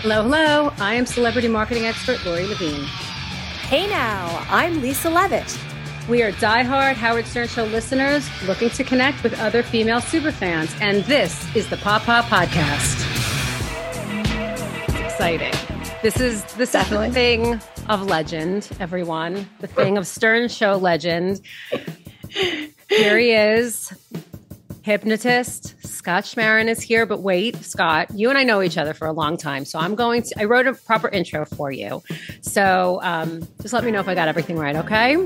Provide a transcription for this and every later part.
Hello, hello. I am celebrity marketing expert Lori Levine. Hey now, I'm Lisa Levitt. We are diehard Howard Stern Show listeners looking to connect with other female superfans, and this is the Pop Pop Podcast. It's exciting. This is the thing of legend, everyone. The thing of Stern Show legend. Here he is. Hypnotist Scott Schmerin is here, but wait, Scott, you and I know each other for a long time, so I wrote a proper intro for you. So just let me know if I got everything right, okay?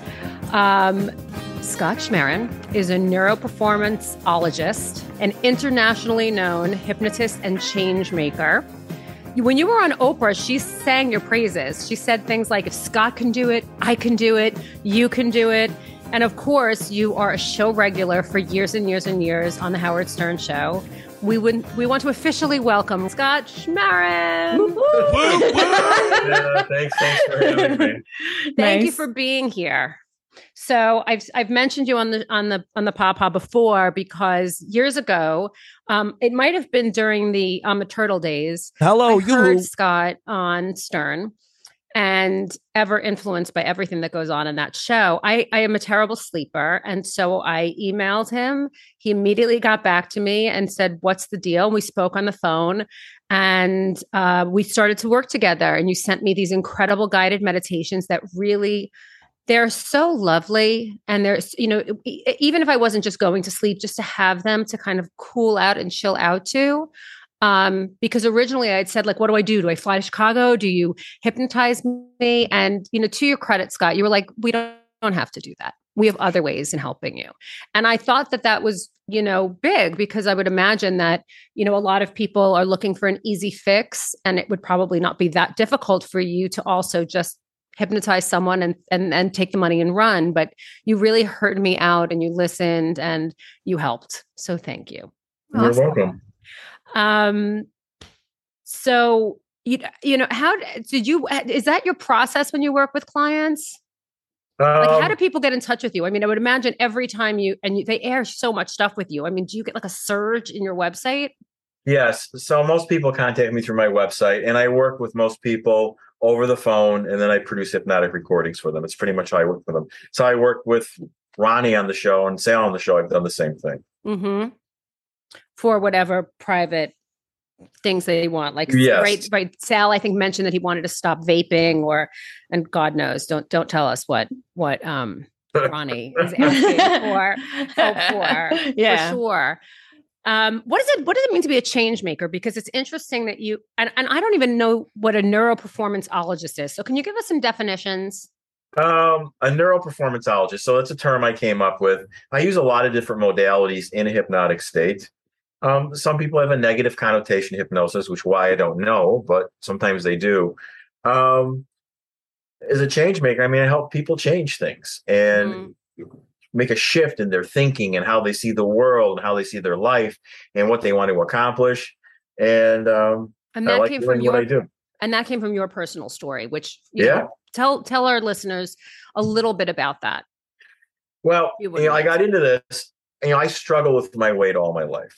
Scott Schmerin is a neuroperformanceologist, an internationally known hypnotist and change maker. When you were on Oprah, she sang your praises. She said things like, if Scott can do it, I can do it, you can do it. And of course, you are a show regular for years and years and years on the Howard Stern Show. We want to officially welcome Scott Schmerin. Yeah, thanks for having me. Thank you for being here. So I've mentioned you on the Papa before because years ago, it might have been during the Turtle days. Hello, I heard Scott on Stern. And ever influenced by everything that goes on in that show. I am a terrible sleeper. And so I emailed him. He immediately got back to me and said, what's the deal? And we spoke on the phone and we started to work together. And you sent me these incredible guided meditations that really, they're so lovely. And there's, even if I wasn't just going to sleep, just to have them to kind of cool out and chill out to. Because originally I'd said, like, what do I do? Do I fly to Chicago? Do you hypnotize me? And, to your credit, Scott, you were like, we don't have to do that. We have other ways in helping you. And I thought that was, big because I would imagine that, a lot of people are looking for an easy fix and it would probably not be that difficult for you to also just hypnotize someone and take the money and run. But you really heard me out and you listened and you helped. So thank you. You're welcome. So how did you, is that your process when you work with clients? Like, how do people get in touch with you? I mean, I would imagine every time they air so much stuff with you. I mean, do you get like a surge in your website? Yes. So most people contact me through my website and I work with most people over the phone and then I produce hypnotic recordings for them. It's pretty much how I work for them. So I work with Ronnie on the show and Sal on the show. I've done the same thing. Mm-hmm. For whatever private things they want. Like, yes. Right. Sal, I think, mentioned that he wanted to stop vaping and God knows, don't tell us what Ronnie is asking for. Yeah. For sure. What does it mean to be a change maker? Because it's interesting that you, and I don't even know what a neuroperformanceologist is. So can you give us some definitions? A neuroperformanceologist. So that's a term I came up with. I use a lot of different modalities in a hypnotic state. Some people have a negative connotation hypnosis, which why I don't know, but sometimes they do. As a change maker, I mean, I help people change things and make a shift in their thinking and how they see the world and how they see their life and what they want to accomplish. And that came from what I do. And that came from your personal story, which tell our listeners a little bit about that. Well, I got into this. I struggled with my weight all my life.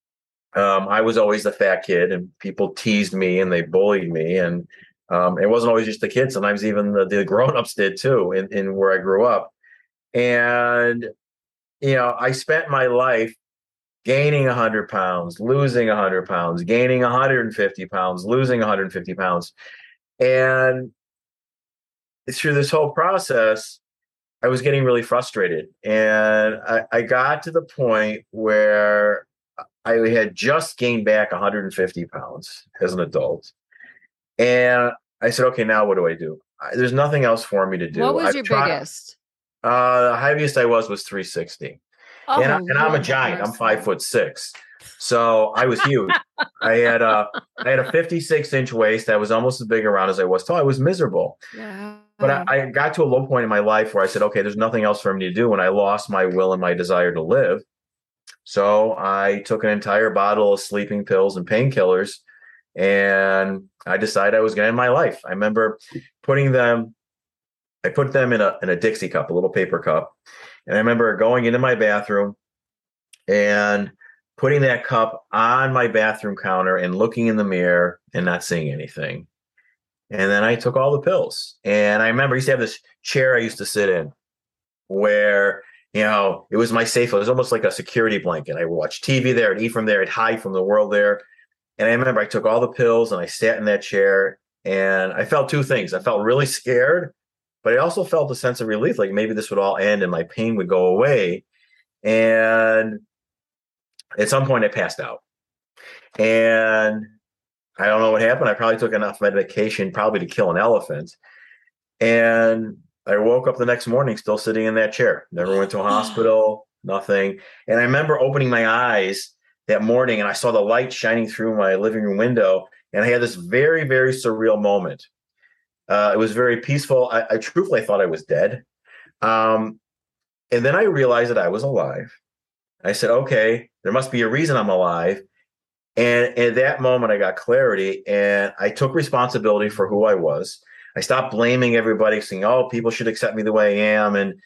I was always the fat kid and people teased me and they bullied me. And it wasn't always just the kids. Sometimes even the grown-ups did too in where I grew up. And, I spent my life gaining 100 pounds, losing 100 pounds, gaining 150 pounds, losing 150 pounds. And through this whole process, I was getting really frustrated. And I got to the point where I had just gained back 150 pounds as an adult. And I said, okay, now what do I do? There's nothing else for me to do. What was your biggest? The heaviest I was 360. Oh, and I'm a giant. I'm 5'6". So I was huge. I had a 56-inch waist that was almost as big around as I was tall. I was miserable. Yeah. But I got to a low point in my life where I said, okay, there's nothing else for me to do. And I lost my will and my desire to live. So I took an entire bottle of sleeping pills and painkillers, and I decided I was going to end my life. I remember put them in a Dixie cup, a little paper cup. And I remember going into my bathroom and putting that cup on my bathroom counter and looking in the mirror and not seeing anything. And then I took all the pills. And I remember I used to have this chair I used to sit in where, it was my safe. It was almost like a security blanket. I would watch TV there, I'd eat from there, I'd hide from the world there. And I remember I took all the pills and I sat in that chair and I felt two things. I felt really scared, but I also felt a sense of relief, like maybe this would all end and my pain would go away. And at some point I passed out. And I don't know what happened. I probably took enough medication probably to kill an elephant. And I woke up the next morning still sitting in that chair. Never went to a hospital, nothing. And I remember opening my eyes that morning and I saw the light shining through my living room window. And I had this very, very surreal moment. It was very peaceful. I truthfully thought I was dead. And then I realized that I was alive. I said, okay, there must be a reason I'm alive. And at that moment, I got clarity and I took responsibility for who I was. I stopped blaming everybody, saying, oh, people should accept me the way I am. And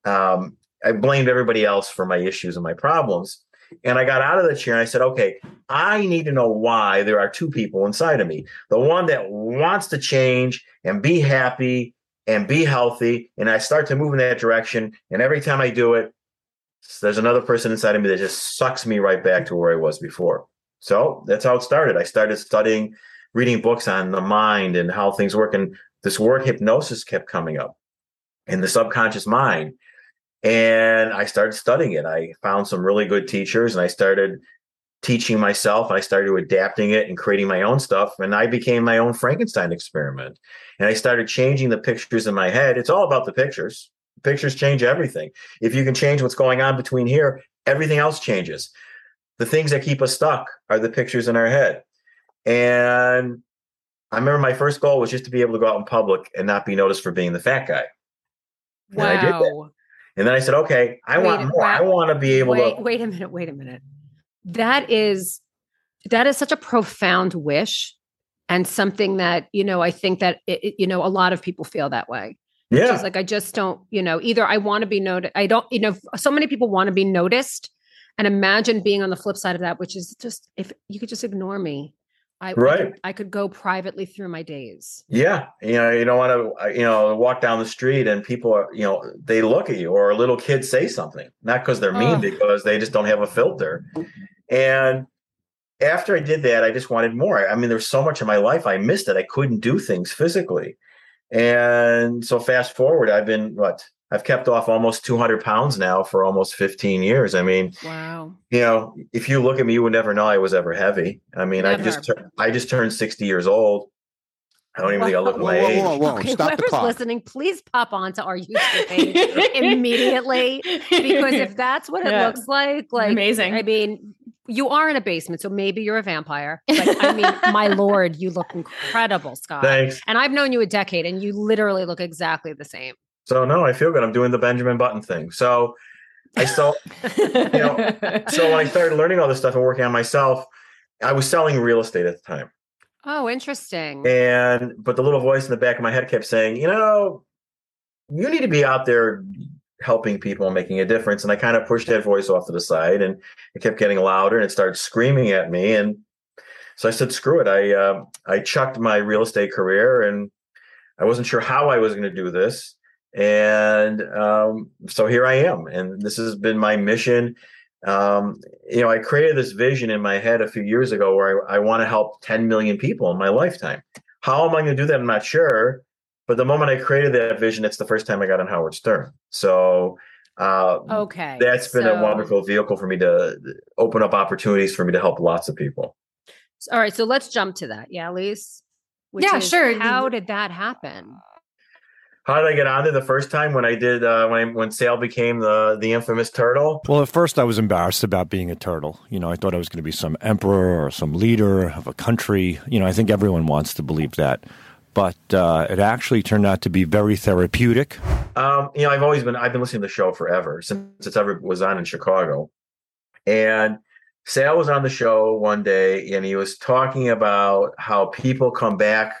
I blamed everybody else for my issues and my problems. And I got out of the chair and I said, okay, I need to know why there are two people inside of me. The one that wants to change and be happy and be healthy. And I start to move in that direction. And every time I do it, there's another person inside of me that just sucks me right back to where I was before. So that's how it started. I started studying, reading books on the mind and how things work. And this word hypnosis kept coming up in the subconscious mind. And I started studying it. I found some really good teachers and I started teaching myself. And I started adapting it and creating my own stuff. And I became my own Frankenstein experiment. And I started changing the pictures in my head. It's all about the pictures. Pictures change everything. If you can change what's going on between here, everything else changes. The things that keep us stuck are the pictures in our head. And I remember my first goal was just to be able to go out in public and not be noticed for being the fat guy. Wow. And I did that. And then I said, okay, I want more. I want to be able to. Wait a minute. That is such a profound wish and something that, I think that, a lot of people feel that way. Yeah. It's like, I just don't, either I want to be noticed. I don't, so many people want to be noticed, and imagine being on the flip side of that, which is just, if you could just ignore me, I could go privately through my days. Yeah. You don't want to, walk down the street and people are, they look at you, or a little kid say something, not because they're mean, because they just don't have a filter. And after I did that, I just wanted more. I mean, there's so much in my life I missed it. I couldn't do things physically. And so fast forward, I've kept off almost 200 pounds now for almost 15 years. I mean, wow. If you look at me, you would never know I was ever heavy. I mean, never. I just turned 60 years old. I don't even think I look my age. Whoa. Okay, Stop whoever's listening, please pop onto our YouTube page immediately, because if that's what it looks like amazing. I mean, you are in a basement, so maybe you're a vampire. But I mean, my Lord, you look incredible, Scott. Thanks. And I've known you a decade, and you literally look exactly the same. So no, I feel good. I'm doing the Benjamin Button thing. So so when I started learning all this stuff and working on myself, I was selling real estate at the time. Oh, interesting. But the little voice in the back of my head kept saying, you need to be out there helping people and making a difference. And I kind of pushed that voice off to the side, and it kept getting louder and it started screaming at me. And so I said, screw it. I chucked my real estate career, and I wasn't sure how I was going to do this. And so here I am. And this has been my mission. I created this vision in my head a few years ago where I want to help 10 million people in my lifetime. How am I going to do that? I'm not sure. But the moment I created that vision, it's the first time I got on Howard Stern. So that's been a wonderful vehicle for me to open up opportunities for me to help lots of people. All right. So let's jump to that. Yeah, Lise? Sure. How did that happen? How did I get on there the first time when I did when Sale became the infamous turtle? Well, at first I was embarrassed about being a turtle. I thought I was going to be some emperor or some leader of a country. I think everyone wants to believe that. But it actually turned out to be very therapeutic. I've been listening to the show forever, since it ever was on in Chicago. And Sal was on the show one day, and he was talking about how people come back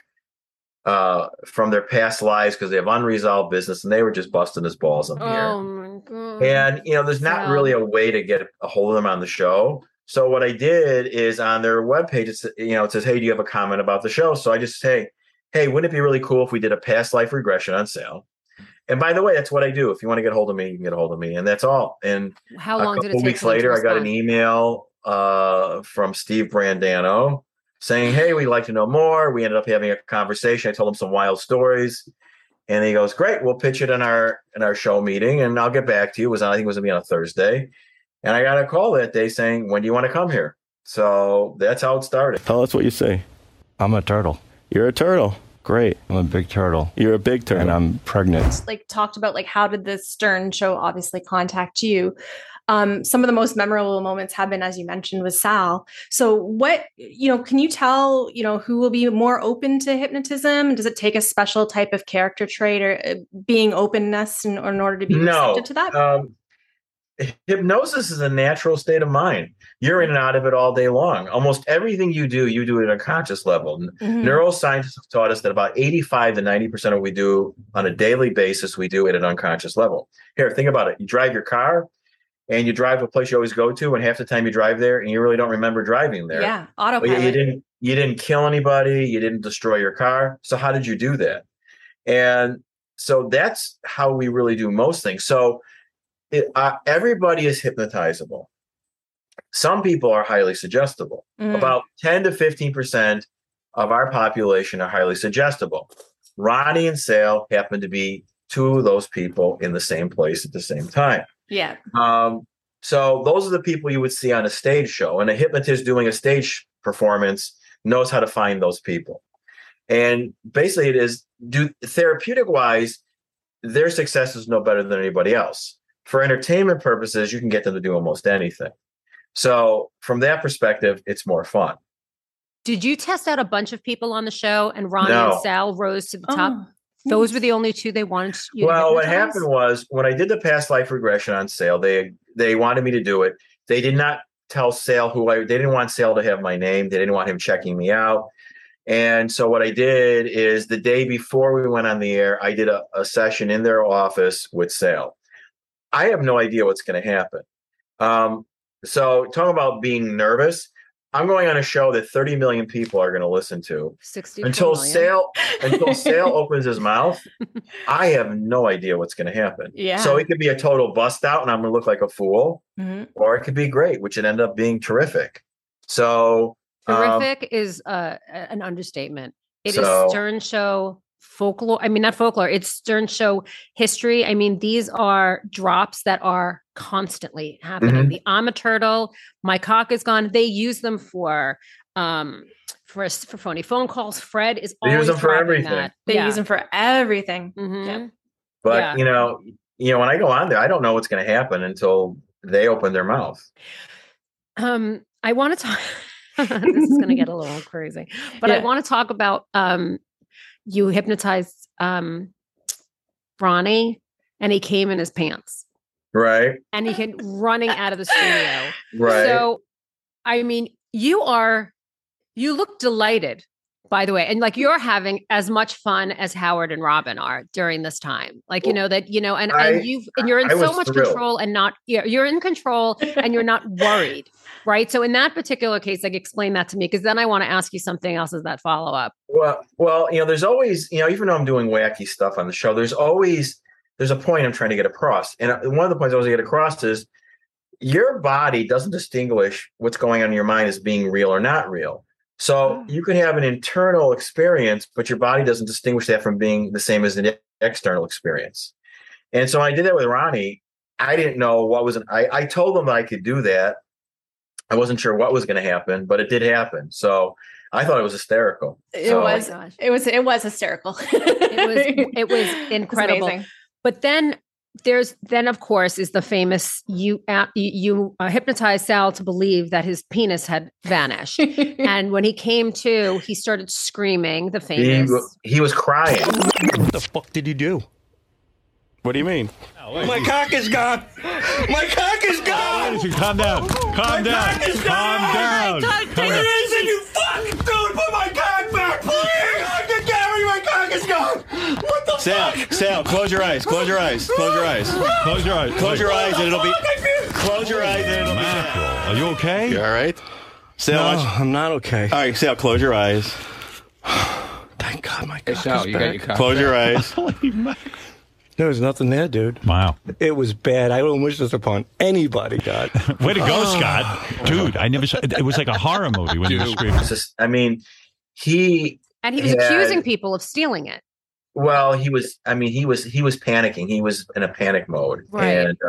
from their past lives because they have unresolved business, and they were just busting his balls up here. Oh my God. And there's not really a way to get a hold of them on the show. So what I did is on their webpage, it says, hey, do you have a comment about the show? So I just say, hey, wouldn't it be really cool if we did a past life regression on sale? And by the way, that's what I do. If you want to get a hold of me, you can get a hold of me. And that's all. And how long did it take? Weeks later, I got an email from Steve Brandano saying, hey, we'd like to know more. We ended up having a conversation. I told him some wild stories. And he goes, great, we'll pitch it in our show meeting and I'll get back to you. I think it was going to be on a Thursday. And I got a call that day saying, when do you want to come here? So that's how it started. Tell us what you say. I'm a turtle. You're a turtle. Great. I'm a big turtle. You're a big turtle. And I'm pregnant. Like talked about like how did the Stern show obviously contact you? Some of the most memorable moments have been, as you mentioned, with Sal. So what, can you tell, who will be more open to hypnotism? Does it take a special type of character trait or being openness in order to be receptive to that? Hypnosis is a natural state of mind. You're in and out of it all day long. Almost everything you do at a conscious level. Mm-hmm. Neuroscientists have taught us that about 85 to 90% of what we do on a daily basis, we do at an unconscious level. Here, think about it. You drive your car and you drive a place you always go to, and half the time you drive there and you really don't remember driving there. Yeah, autopilot. You didn't kill anybody. You didn't destroy your car. So how did you do that? And so that's how we really do most things. So everybody is hypnotizable. Some people are highly suggestible. About 10 to 15% of our population are highly suggestible. Ronnie and Sal happen to be two of those people in the same place at the same time. Yeah. So those are the people you would see on a stage show, and a hypnotist doing a stage performance knows how to find those people. And basically therapeutic wise, their success is no better than anybody else. For entertainment purposes, you can get them to do almost anything. So from that perspective, it's more fun. Did you test out a bunch of people on the show and Ronnie and Sal rose to the top? Those were the only two they wanted you to hypnotize? What happened was when I did the past life regression on Sal, they wanted me to do it. They did not tell Sal they didn't want Sal to have my name. They didn't want him checking me out. And so what I did is the day before we went on the air, I did a session in their office with Sal. I have no idea what's going to happen. So talking about being nervous, I'm going on a show that 30 million people are going to listen to. Until Sal opens his mouth, I have no idea what's going to happen. Yeah. So it could be a total bust out and I'm going to look like a fool, or it could be great, which would end up being terrific. So terrific is an understatement. It is Stern Show folklore. I mean, not folklore. It's Stern Show history. I mean, these are drops that are constantly happening. The I'm a turtle. My cock is gone. They use them for phony phone calls. Fred is always use them for everything. That. They use them for everything. Yep. But when I go on there, I don't know what's going to happen until they open their mouth. I want to talk. This is going to get a little crazy, but I want to talk about you hypnotized Ronnie, and he came in his pants. Right. And he came running out of the studio. Right. So, I mean, you look delighted, by the way. And like, you're having as much fun as Howard and Robin are during this time. Like, you're in so much control and you're in control and you're not worried. Right. So in that particular case, like, explain that to me, because then I want to ask you something else as that follow up. Well, there's always, even though I'm doing wacky stuff on the show, there's a point I'm trying to get across. And one of the points I want to get across is your body doesn't distinguish what's going on in your mind as being real or not real. So you can have an internal experience, but your body doesn't distinguish that from being the same as an external experience. And so when I did that with Ronnie, I didn't know what was, I told him that I could do that. I wasn't sure what was going to happen, but it did happen. So I thought it was hysterical. It was hysterical. It was incredible. But then of course is the famous, you hypnotized Sal to believe that his penis had vanished. And when he came to, he started screaming, the famous. He was crying. What the fuck did you do? What do you mean? My cock is gone. My cock is gone. Calm down. Calm down. Calm down. Where is it, you fuck? Dude, put my cock back, please. I can carry. My cock is gone. What the Sal, close your eyes. Close your eyes. Close your eyes. Close your eyes. Close your eyes and it'll be... Close your eyes and it'll be... Mackerel. Are you okay? You all right? Sal, No, I'm not okay. All right, Sal, close your eyes. Thank God my Hey, cock Sal, is you back. got your cock Close back. your eyes. Holy mackerel. There was nothing there, dude. Wow. It was bad. I don't wish this upon anybody, God. Way to go, Scott. Dude, I never saw it. Was like a horror movie when you were screaming. It's just, I mean, he was had- accusing people of stealing it. Well, he was panicking. He was in a panic mode. Right. And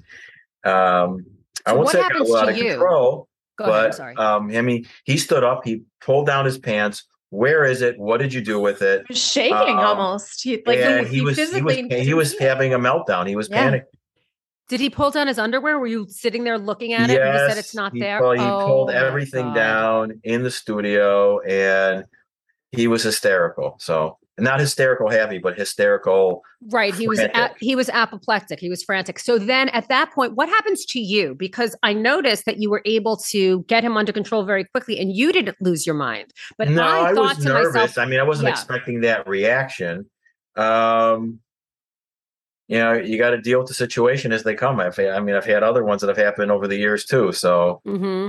I won't what say it got a happens lot to of you? control. Go but ahead, I'm sorry. I mean, he stood up, he pulled down his pants. Where is it? What did you do with it? He was shaking almost. He And he was having a meltdown. He was panicking. Did he pull down his underwear? Were you sitting there looking at it and he said it's not there? Well, he pulled my everything God. down in the studio and he was hysterical. So not hysterical happy, but hysterical. Right. He frantic. was apoplectic. He was frantic. So then at that point, what happens to you? Because I noticed that you were able to get him under control very quickly and you didn't lose your mind. But No, I thought was to nervous. myself, I mean, I wasn't expecting that reaction. You know, you got to deal with the situation as they come. I've had other ones that have happened over the years too. So,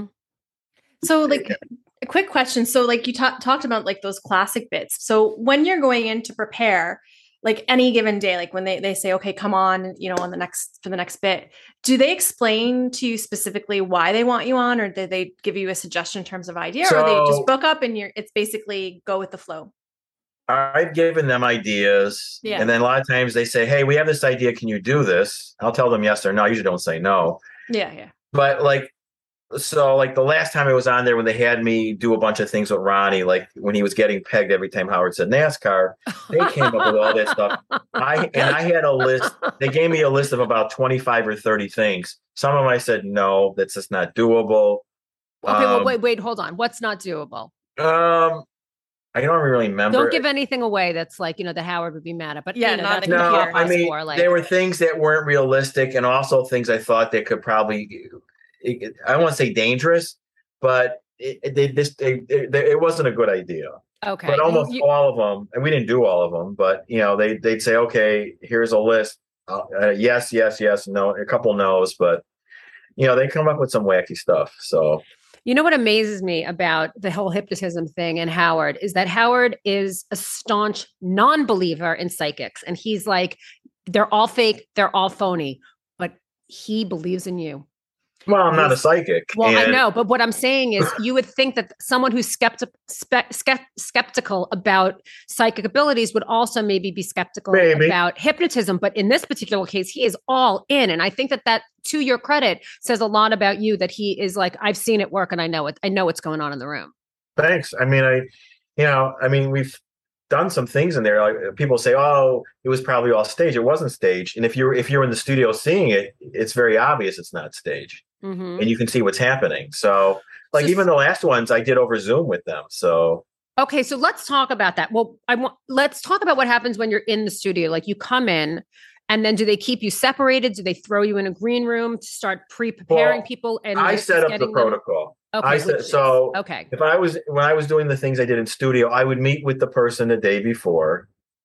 So like a quick question. So like you talked about like those classic bits. So when you're going in to prepare, like any given day, like when they say, okay, come on, you know, for the next bit, do they explain to you specifically why they want you on, or did they give you a suggestion in terms of idea, or they just book up and it's basically go with the flow? I've given them ideas. Yeah. And then a lot of times they say, hey, we have this idea. Can you do this? I'll tell them yes or no. I usually don't say no. Yeah. But so the last time I was on there when they had me do a bunch of things with Ronnie, like when he was getting pegged every time Howard said NASCAR, they came up with all that stuff. I had a list. They gave me a list of about 25 or 30 things. Some of them I said, no, that's just not doable. Okay, well, wait, hold on. What's not doable? I don't really remember. Don't give anything away that's like, you know, that Howard would be mad at. But yeah, that's no, I mean, there were things that weren't realistic and also things I thought that could probably, I don't want to say dangerous, but it wasn't a good idea. Okay. But almost all of them, and we didn't do all of them, but, you know, they'd say, okay, here's a list. Yes, no, a couple no's, but, you know, they come up with some wacky stuff. So. You know what amazes me about the whole hypnotism thing and Howard is that Howard is a staunch non-believer in psychics. And he's like, they're all fake, they're all phony, but he believes in you. Well, I'm not a psychic. Well, I know, but what I'm saying is you would think that someone who's skeptical about psychic abilities would also maybe be skeptical about hypnotism. But in this particular case, he is all in. And I think that to your credit says a lot about you, that he is like, I've seen it work and I know it. I know what's going on in the room. Thanks. I mean, we've done some things in there. Like people say, oh, it was probably all staged. It wasn't staged. And if you're in the studio seeing it, it's very obvious it's not staged. Mm-hmm. And you can see what's happening. So even the last ones I did over Zoom with them. So. Okay. So let's talk about that. Well, let's talk about what happens when you're in the studio. Like you come in and then do they keep you separated? Do they throw you in a green room to start preparing people? And I set up the protocol. Okay. Okay. When I was doing the things I did in studio, I would meet with the person the day before,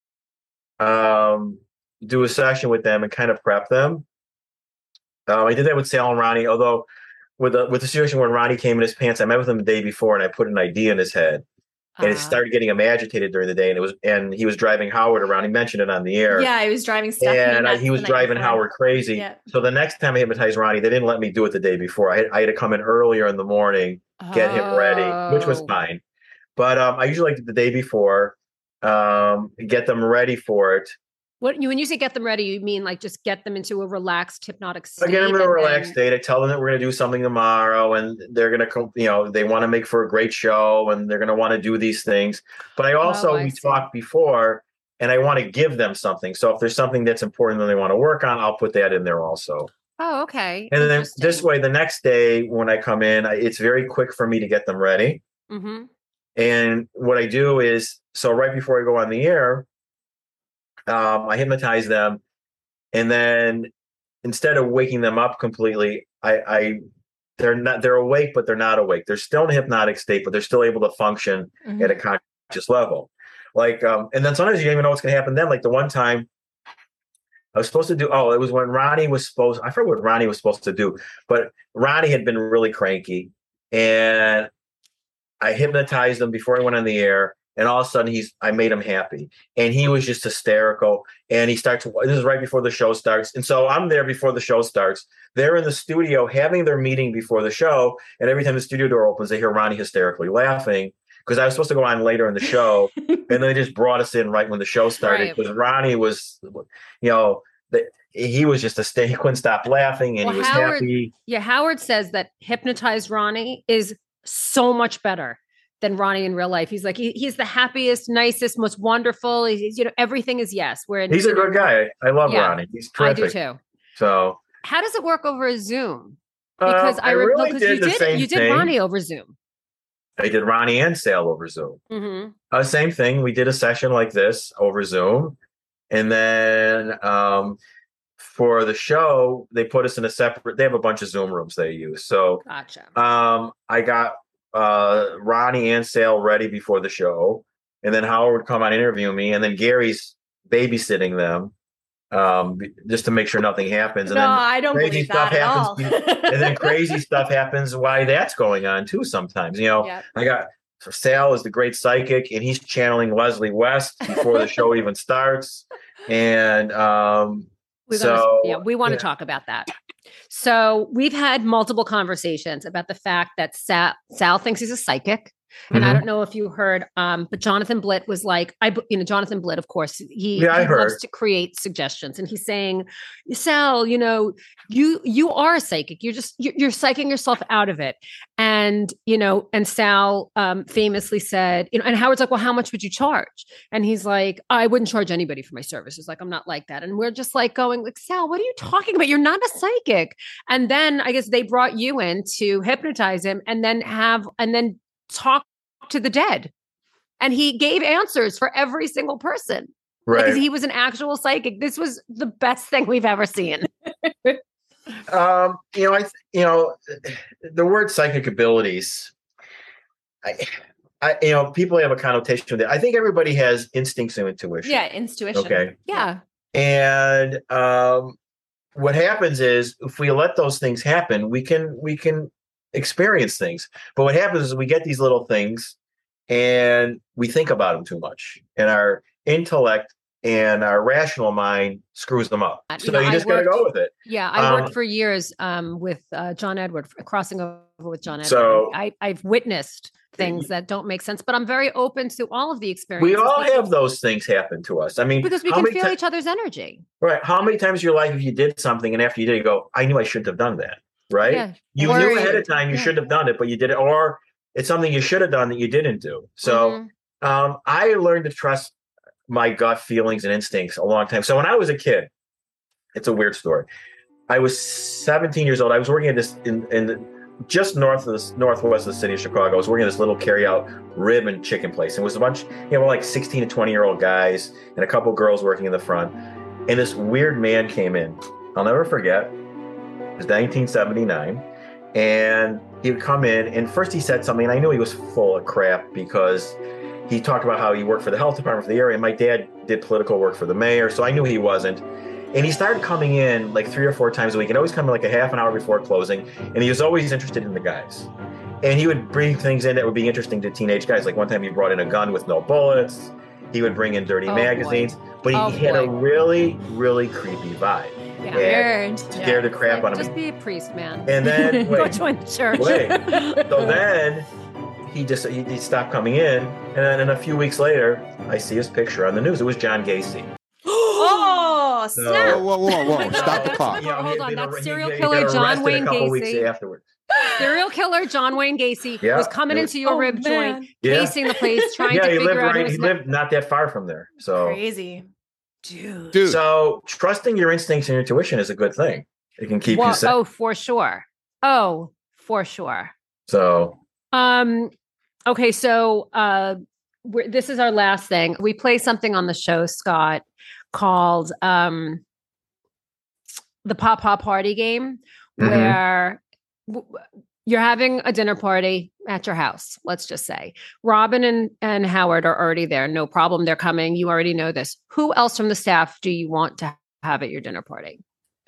do a session with them and kind of prep them. I did that with Sal and Ronnie, although with the situation when Ronnie came in his pants, I met with him the day before and I put an idea in his head. And it started getting him agitated during the day, and he was driving Howard around. He mentioned it on the air. Yeah, he was driving Stephanie. And he was driving Howard crazy. Yeah. So the next time I hypnotized Ronnie, they didn't let me do it the day before. I had to come in earlier in the morning, get him ready, which was fine. But I usually like the day before, get them ready for it. When you say get them ready, you mean like just get them into a relaxed hypnotic state? I get them in a relaxed state. I tell them that we're going to do something tomorrow and they're going to, they want to make for a great show and they're going to want to do these things. But I also, we talked before and I want to give them something. So if there's something that's important that they want to work on, I'll put that in there also. Oh, okay. And then this way, the next day when I come in, it's very quick for me to get them ready. Mm-hmm. And what I do is, so right before I go on the air, I hypnotize them, and then instead of waking them up completely, they're awake, but they're not awake. They're still in a hypnotic state, but they're still able to function at a conscious level. Like, and then sometimes you don't even know what's going to happen then. Like the one time I was supposed to do, it was when I forget what Ronnie was supposed to do, but Ronnie had been really cranky and I hypnotized him before he went on the air. And all of a sudden I made him happy and he was just hysterical. And this is right before the show starts. And so I'm there before the show starts. They're in the studio having their meeting before the show. And every time the studio door opens, they hear Ronnie hysterically laughing because I was supposed to go on later in the show. And they just brought us in right when the show started because Ronnie was, he was just he couldn't stop laughing and he was happy. Yeah. Howard says that hypnotized Ronnie is so much better than Ronnie in real life. He's like, he's the happiest, nicest, most wonderful. He's, everything is yes. He's a good guy. I love Ronnie. He's terrific. I do too. So how does it work over a Zoom? Because you did Ronnie over Zoom. I did Ronnie and Sal over Zoom. Mm-hmm. Same thing. We did a session like this over Zoom. And then for the show, they put us in they have a bunch of Zoom rooms they use. So gotcha. I got Ronnie and Sal ready before the show, and then Howard would come on interview me, and then Gary's babysitting them just to make sure nothing happens. And no, then I don't believe that at all. And then crazy stuff happens while that's going on too. Sometimes, I got Sal is the great psychic, and he's channeling Leslie West before the show even starts, and we want to talk about that. So we've had multiple conversations about the fact that Sal thinks he's a psychic. And I don't know if you heard, but Jonathan Blitt was like, Jonathan Blitt, of course, he loves to create suggestions. And he's saying, Sal, you are a psychic. You're psyching yourself out of it. And, and Sal famously said, and Howard's like, well, how much would you charge? And he's like, I wouldn't charge anybody for my services. Like, I'm not like that. And we're just like going like, Sal, what are you talking about? You're not a psychic. And then I guess they brought you in to hypnotize him and then talk to the dead. And he gave answers for every single person. Right. Because he was an actual psychic. This was the best thing we've ever seen. The word psychic abilities, people have a connotation with it. I think everybody has instincts and intuition. Yeah, intuition. Okay. Yeah. And what happens is if we let those things happen, we can experience things. But what happens is we get these little things and we think about them too much, and our intellect and our rational mind screws them up. So you just got to go with it. Yeah. I worked for years with John Edward, crossing over with John Edward. So I've witnessed things that don't make sense, but I'm very open to all of the experiences. We all have those things happen to us. I mean, because we can feel each other's energy. Right. How many times in your life, if you did something and after you did it, you go, I knew I shouldn't have done that. Right. Yeah. You knew ahead of time you shouldn't have done it, but you did it. Or it's something you should have done that you didn't do. So I learned to trust my gut feelings and instincts a long time. So when I was a kid, it's a weird story. I was 17 years old. I was working at this in just northwest of the city of Chicago. I was working at this little carry-out rib and chicken place. And it was a bunch, like 16 to 20-year-old guys and a couple girls working in the front. And this weird man came in. I'll never forget. It was 1979. And he would come in, and first he said something, and I knew he was full of crap because he talked about how he worked for the health department for the area. My dad did political work for the mayor, so I knew he wasn't. And he started coming in like 3 or 4 times a week, and always coming like a half an hour before closing. And he was always interested in the guys. And he would bring things in that would be interesting to teenage guys. Like one time he brought in a gun with no bullets. He would bring in dirty magazines, but he had a really, really creepy vibe. Yeah. Scared the crap out of me. Just be a priest, man. And then go join the church. So then he stopped coming in, and then a few weeks later, I see his picture on the news. It was John Gacy. Oh, snap! Whoa! Stop the clock. Hold on. That serial killer John Wayne Gacy. Weeks afterwards. Serial killer John Wayne Gacy was coming into your rib joint, casing the place, trying to figure out. He lived not that far from there. So crazy. Dude. So trusting your instincts and your intuition is a good thing. It can keep you safe. Oh, for sure. So, okay. So, this is our last thing. We play something on the show, Scott, called the Pop Pop Party Game, where You're having a dinner party at your house, let's just say. Robin and Howard are already there. No problem. They're coming. You already know this. Who else from the staff do you want to have at your dinner party?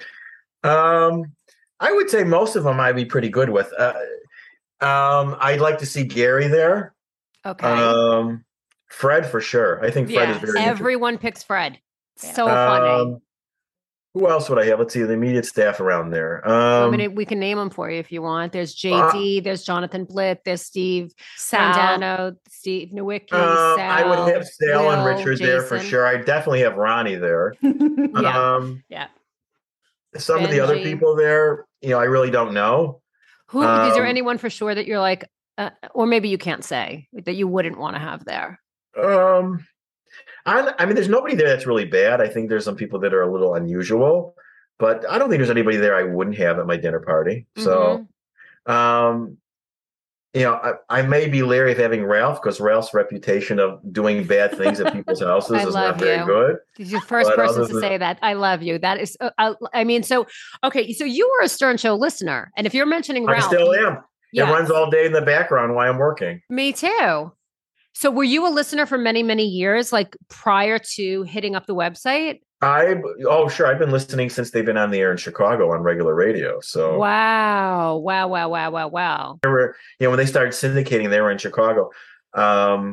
I would say most of them I'd be pretty good with. I'd like to see Gary there. Okay. Fred for sure. I think Fred is very Everyone picks Fred. So funny. Who else would I have? Let's see the immediate staff around there. We can name them for you if you want. There's JD, there's Jonathan Blitt, there's Steve Sandano, Steve Nowicki, Sal, I would have Sal Will, and Richard Jason. there for sure. I definitely have Ronnie there. Yeah. Some of the other people there, I really don't know. Who is there anyone for sure that you're like, or maybe you can't say that you wouldn't want to have there? I mean, there's nobody there that's really bad. I think there's some people that are a little unusual, but I don't think there's anybody there I wouldn't have at my dinner party. So, I may be leery of having Ralph because Ralph's reputation of doing bad things at people's houses is not very good. He's the first person to say that. I love you. That is, so you were a Stern Show listener. And if you're mentioning Ralph. I still am. Yes. It runs all day in the background while I'm working. Me too. So were you a listener for many, many years, like prior to hitting up the website? Sure. I've been listening since they've been on the air in Chicago on regular radio. So wow. They were, when they started syndicating, they were in Chicago. Wow.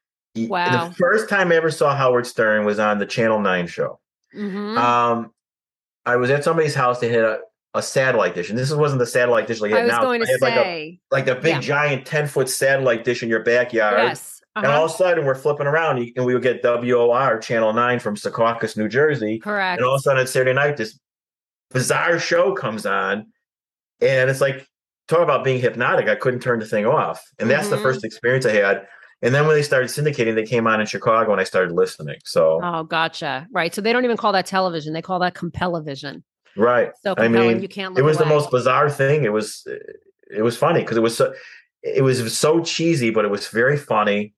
The first time I ever saw Howard Stern was on the Channel 9 show. Mm-hmm. I was at somebody's house. They had a satellite dish, and this wasn't the satellite dish like I was going to say, like a big giant 10-foot satellite dish in your backyard. Yes. And all of a sudden, we're flipping around, and we would get WOR Channel 9 from Secaucus, New Jersey. Correct. And all of a sudden, on Saturday night, this bizarre show comes on, and it's like, talk about being hypnotic. I couldn't turn the thing off, and that's the first experience I had. And then when they started syndicating, they came on in Chicago, and I started listening. So, gotcha. Right. So they don't even call that television; they call that Compellivision. Right. So compelling, you can't. It was the most bizarre thing. It was funny because it was so cheesy, but it was very funny.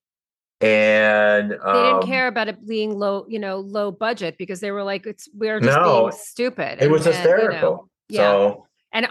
And they didn't care about it being low budget because they were like, we're just being stupid. It was hysterical. So,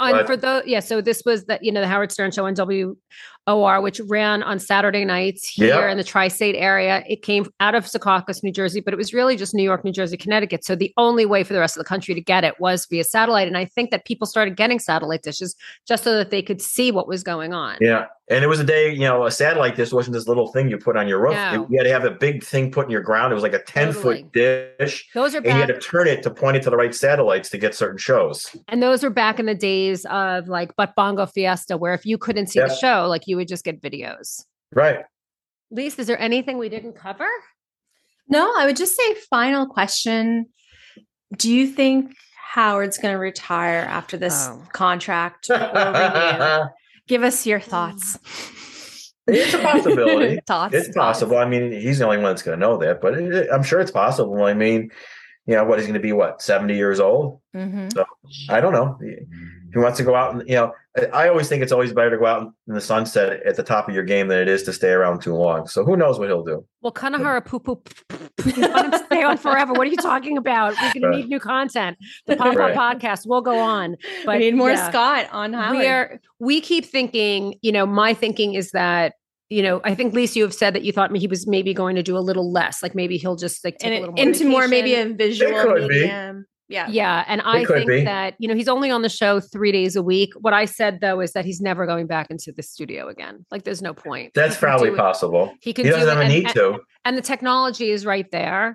so this was the Howard Stern Show on WOR, which ran on Saturday nights here in the tri-state area. It came out of Secaucus, New Jersey, but it was really just New York, New Jersey, Connecticut. So the only way for the rest of the country to get it was via satellite. And I think that people started getting satellite dishes just so that they could see what was going on. Yeah. And it was a day, a satellite dish wasn't this little thing you put on your roof. No. You had to have a big thing put in your ground. It was like a 10-foot dish. Those are and you had to turn it to point it to the right satellites to get certain shows. And those were back in the days of like Butt Bongo Fiesta, where if you couldn't see the show, like you would just get videos. Right. Lisa, is there anything we didn't cover? No, I would just say final question. Do you think Howard's going to retire after this contract or renew? Give us your thoughts. It's a possibility. It's possible. I mean, he's the only one that's going to know that, but I'm sure it's possible. I mean, what he's going to be, 70 years old? Mm-hmm. So I don't know. He wants to go out and, I always think it's always better to go out in the sunset at the top of your game than it is to stay around too long. So who knows what he'll do? Well, Kanahara want him to stay on forever. What are you talking about? We're going to need new content. The Pop Pop Podcast will go on. But we need more Scott on Howard. We keep thinking, my thinking is that, I think, Lisa, you have said that you thought he was maybe going to do a little less, like maybe he'll just take a little more into more maybe a visual medium. Yeah. And I think that, he's only on the show 3 days a week. What I said, though, is that he's never going back into the studio again. Like, there's no point. That's probably possible. He doesn't have a need to. And the technology is right there.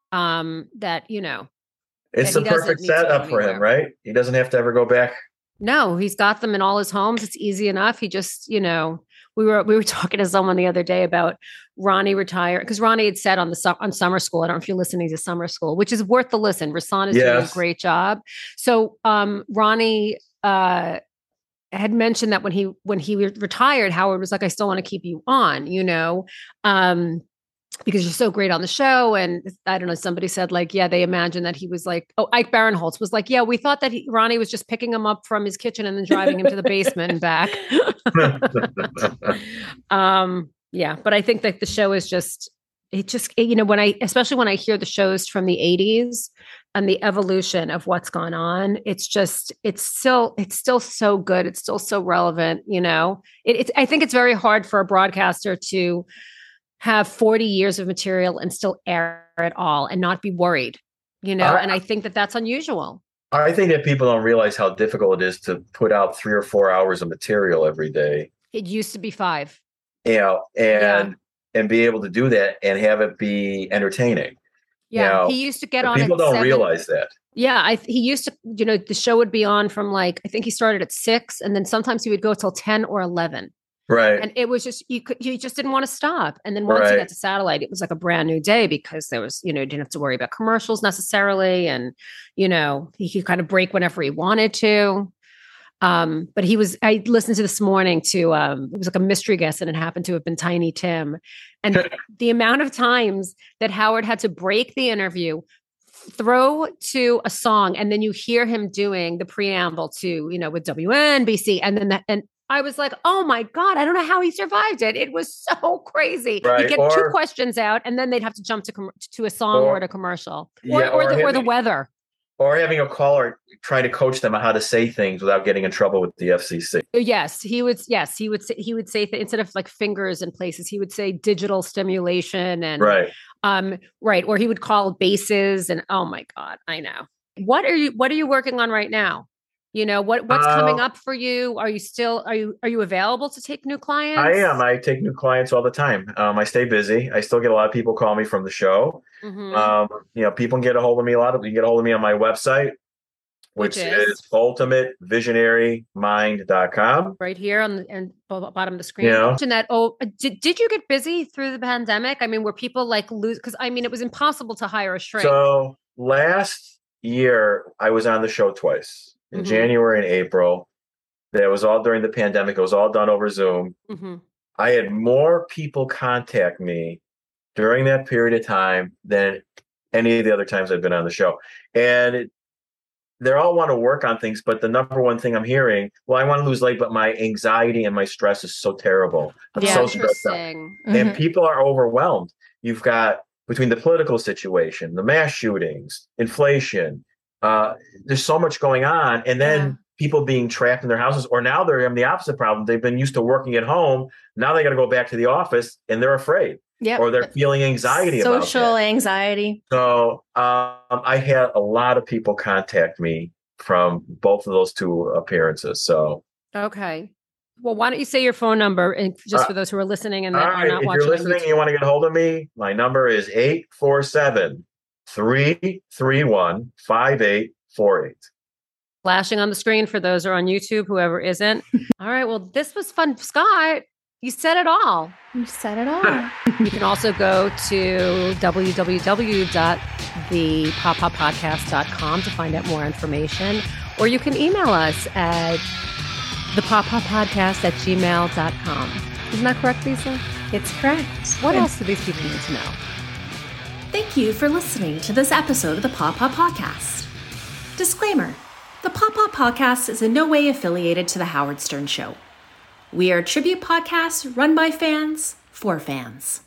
That, it's the perfect setup for him, right? He doesn't have to ever go back. No, he's got them in all his homes. It's easy enough. He just, we were talking to someone the other day about Ronnie retired because Ronnie had said on Summer School. I don't know if you're listening to Summer School, which is worth the listen. Rasan is doing a great job. So Ronnie had mentioned that when he retired, Howard was like, "I still want to keep you on," because you're so great on the show. And I don't know, somebody said like, yeah, they imagined that he was like, Ike Barinholtz was like, yeah, we thought that Ronnie was just picking him up from his kitchen and then driving him to the basement and back. But I think that the show is especially when I hear the shows from the 80s, and the evolution of what's gone on, it's still so good. It's still so relevant. I think it's very hard for a broadcaster to have 40 years of material and still air it all and not be worried, and I think that that's unusual. I think that people don't realize how difficult it is to put out 3 or 4 hours of material every day. It used to be 5. And be able to do that and have it be entertaining. Yeah, he used to get on. People don't realize that. Yeah, he used to. The show would be on from I think he started at 6, and then sometimes he would go till 10 or 11. Right. And it was just you just didn't want to stop. And then once you got to satellite, it was like a brand new day because there was didn't have to worry about commercials necessarily, and he could kind of break whenever he wanted to. But I listened to this morning to, it was like a mystery guest and it happened to have been Tiny Tim. And the amount of times that Howard had to break the interview, throw to a song, and then you hear him doing the preamble to, with WNBC. And I was like, oh my God, I don't know how he survived it. It was so crazy. Right. He'd get 2 questions out and then they'd have to jump to a song or to commercial or the weather. Or having a caller trying to coach them on how to say things without getting in trouble with the FCC. Yes, he would say instead of fingers in places, he would say digital stimulation and right. Or he would call bases and oh my God, I know. What are you working on right now? What's coming up for you? Are you available to take new clients? I am. I take new clients all the time. I stay busy. I still get a lot of people call me from the show. Mm-hmm. People can get a hold of me. You can get a hold of me on my website, which is ultimatevisionarymind.com. Right here on the bottom of the screen. Did you get busy through the pandemic? I mean, were people lose? Because it was impossible to hire a shrink. So last year I was on the show twice. In January and April. That was all during the pandemic. It was all done over Zoom. Mm-hmm. I had more people contact me during that period of time than any of the other times I've been on the show. And they all want to work on things, but the number one thing I'm hearing, I want to lose weight, but my anxiety and my stress is so terrible. I'm so stressed out. Mm-hmm. And people are overwhelmed. You've got, between the political situation, the mass shootings, inflation, there's so much going on, and then people being trapped in their houses, or now they're having the opposite problem. They've been used to working at home. Now they got to go back to the office and they're afraid or they're feeling anxiety about social anxiety. So I had a lot of people contact me from both of those 2 appearances. So, okay. Well, why don't you say your phone number and just for those who are listening and that are not watching. If you're listening and you want to get a hold of me, my number is 847-331-5848. Flashing on the screen for those who are on YouTube, whoever isn't. All right. Well, this was fun. Scott, you said it all. You said it all. You can also go to www.thepawpawpodcast.com to find out more information, or you can email us at thepawpawpodcast@gmail.com. Isn't that correct, Lisa? It's correct. What else do these people need to know? Thank you for listening to this episode of the Paw Paw Podcast. Disclaimer: the Paw Paw Podcast is in no way affiliated to the Howard Stern Show. We are a tribute podcast run by fans for fans.